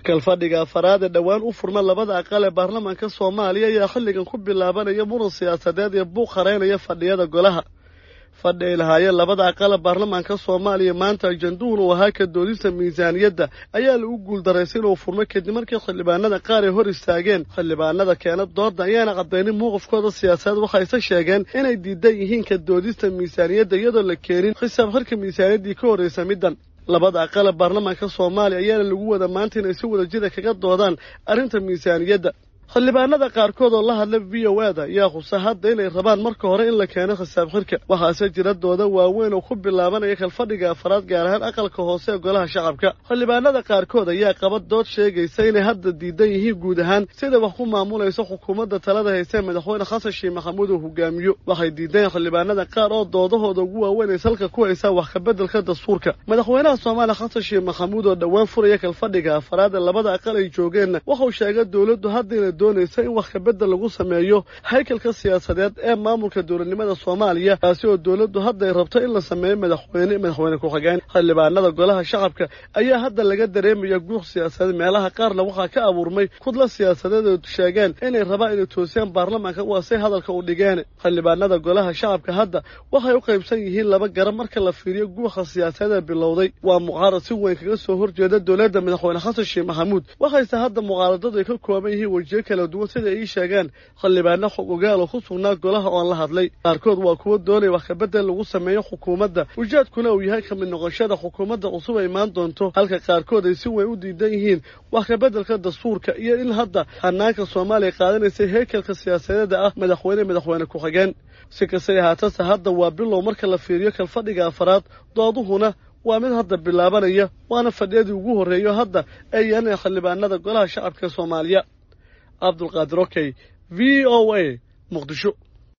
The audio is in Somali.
kalfadhiga afaraad ee dhawaan u furma labada aqal ee baarlamaanka Soomaaliya ayaa xilligan ku bilaabanaya muran siyaasadeed iyo buuq qareynaya fadhiyada golaha fadhi lahaayeen labada aqal ee baarlamaanka Soomaaliya maanta ajanduhu waxa ka doodista miisaaniyadda ayaa lagu guuldareysay inuu furmo kadib markii xildhibaanada qaar ay hor istaageen xildhibaanada keena doodda ayaana cadeynin mowqifkooda siyaasadeed waxay sheegeen inay diidan yihiin ka doodista miisaaniyadda iyadoo la keenin xisaab xirka miisaaniyaddii ka horeysay middan labada aqal ee baarlamaanka Soomaaliya ayaa lagu wada maanta inay si wada jir kaga doodaan arrinta miisaaniyadda xildhibaanada qaarkood oo la hadlay VOAda ayaa khusay hadda inay rabaan marka hore in la keeno xisaab xirka waxaase jira dooda waaweyn oo ku bilaabanaya kalfadhiga afaraad gaar ahaan aqalka hoose ee golaha shacabka xildhibaanada qaarkood ayaa qaba dood sheegaysa inay hadda diidan yihiin guud ahaan sida wax ku maamulayso xukuumadda talada haysa madaxweyne Xasan Sheikh Maxamuud oo hogaamiyo waxay diideen xildhibaanada qaar oo doodahooda ugu waaweyn ay salka ku haysa wax ka bedelka dastuurka madaxweynaha Soomaaliya Xasan Sheikh Maxamuud oo dhawaan furaya kalfadhiga afaraad ee labada aqal ay joogeen wuxuu sheegay dawladdu hadda doonaysa in wax ka bedel lagu sameeyo haykalka siyaasadeed ee maamulka dawladnimada Soomaaliya taasi oo dawladdu hadda ay rabto in la sameeyo madaxweyne ku xigeen xildhibaanada golaha shacabka ayaa hadda laga dareemaya guuq siyaasadeed meelaha qaarna waxa ka abuurmay kudla siyaasadeed oo sheegeen inay rabaan inay toosiyaan baarlamaanka waasay hadalka u dhigeen xildhibaanada golaha shacabka hadda waxay u qaybsan yihiin laba garab marka la fiiriyo guuqa siyaasadeed bilowday waa muqaarad si weyn kaga soo horjeeda dawladda madaxweyne Xasan Sheikh Maxamuud waxayse hadda muqaaradadu ay ka kooban yihiin wajiyo kala duwan sida ay sheegaan xildhibaano xog ogaal oo ku sugnaa golaha oo la hadlay qaarkood waa kuwa doonay wax ka bedel lagu sameeyo xukuumadda ujeedkuna uu yahay kamid noqoshada xukuumadda cusub ay imaan doonto halka qaarkood ay si weyn u diidan yihiin wax ka bedelka dastuurka iyo in hadda hanaanka Soomaaliya qaadanaysa heekalka siyaasadeed ah madaxweyne ku xigeen si kastaba haatase hadda waa bilow marka la fiiriyo kalfadhiga afaraad dooduhuna waa mid hadda bilaabanaya waana fadhiyadii ugu horeeyo hadda ay yeelanayaan xildhibaanada golaha shacabka Soomaaliya عبد القادر اوكي VOA مقدشو